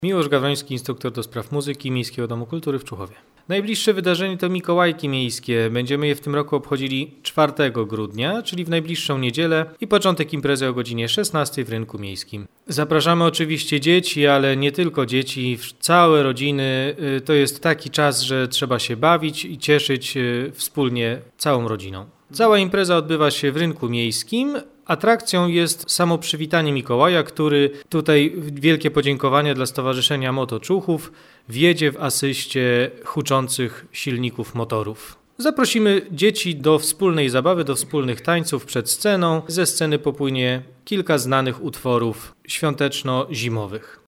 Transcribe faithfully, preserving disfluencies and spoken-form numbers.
Miłosz Gawroński, instruktor do spraw muzyki Miejskiego Domu Kultury w Człuchowie. Najbliższe wydarzenie to Mikołajki Miejskie. Będziemy je w tym roku obchodzili czwartego grudnia, czyli w najbliższą niedzielę i początek imprezy o godzinie szesnastej w Rynku Miejskim. Zapraszamy oczywiście dzieci, ale nie tylko dzieci, całe rodziny. To jest taki czas, że trzeba się bawić i cieszyć wspólnie całą rodziną. Cała impreza odbywa się w Rynku Miejskim. Atrakcją jest samo przywitanie Mikołaja, który tutaj wielkie podziękowania dla Stowarzyszenia Motoczuchów wjedzie w asyście huczących silników motorów. Zaprosimy dzieci do wspólnej zabawy, do wspólnych tańców przed sceną. Ze sceny popłynie kilka znanych utworów świąteczno-zimowych.